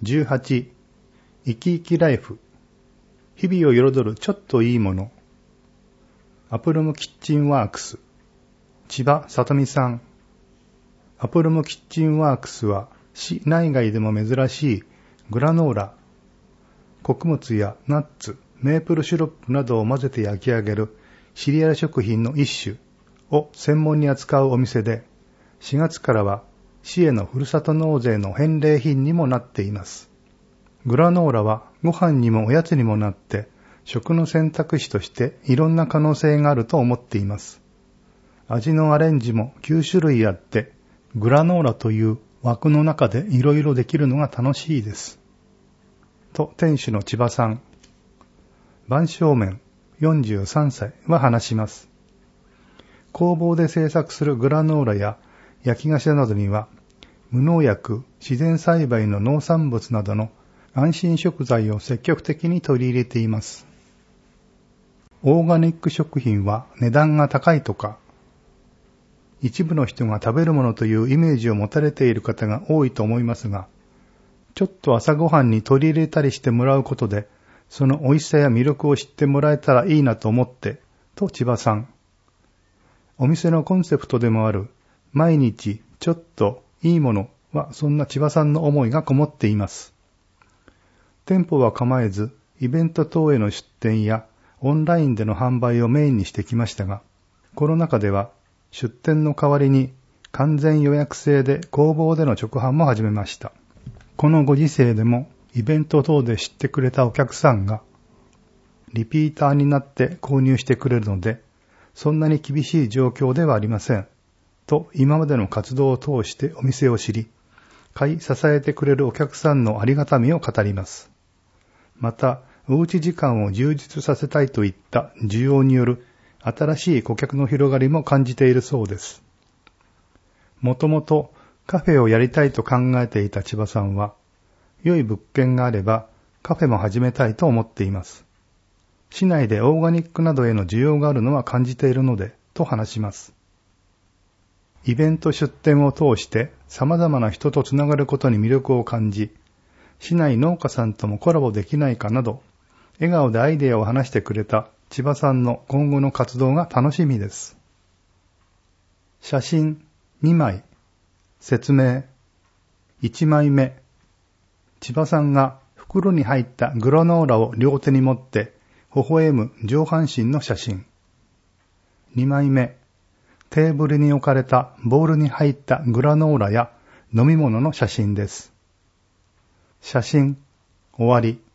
18、生き生きライフ。日々を彩るちょっといいもの。アプロムキッチンワークス。千葉さとみさん。アプロムキッチンワークスは市内外でも珍しいグラノーラ、穀物やナッツ、メープルシロップなどを混ぜて焼き上げるシリアル食品の一種を専門に扱うお店で、4月からは市へのふるさと納税の返礼品にもなっています。グラノーラはご飯にもおやつにもなって食の選択肢としていろんな可能性があると思っています。味のアレンジも9種類あって、グラノーラという枠の中でいろいろできるのが楽しいです。と店主の千葉さん、晩鐘麺43歳は話します。工房で製作するグラノーラや焼き菓子などには、無農薬、自然栽培の農産物などの安心食材を積極的に取り入れています。オーガニック食品は値段が高いとか、一部の人が食べるものというイメージを持たれている方が多いと思いますが、ちょっと朝ごはんに取り入れたりしてもらうことで、その美味しさや魅力を知ってもらえたらいいなと思って、と千葉さん。お店のコンセプトでもある、毎日ちょっといいものはそんな千葉さんの思いがこもっています。店舗は構えず、イベント等への出店やオンラインでの販売をメインにしてきましたが、コロナ禍では出店の代わりに完全予約制で工房での直販も始めました。このご時世でもイベント等で知ってくれたお客さんがリピーターになって購入してくれるので、そんなに厳しい状況ではありません。と今までの活動を通してお店を知り、買い支えてくれるお客さんのありがたみを語ります。また、おうち時間を充実させたいといった需要による新しい顧客の広がりも感じているそうです。もともとカフェをやりたいと考えていた千葉さんは、良い物件があればカフェも始めたいと思っています。市内でオーガニックなどへの需要があるのは感じているので、と話します。イベント出店を通して様々な人とつながることに魅力を感じ、市内農家さんともコラボできないかなど、笑顔でアイデアを話してくれた千葉さんの今後の活動が楽しみです。写真2枚、説明1枚目、千葉さんが袋に入ったグラノーラを両手に持って微笑む上半身の写真。2枚目、テーブルに置かれたボウルに入ったグラノーラや飲み物の写真です。写真終わり。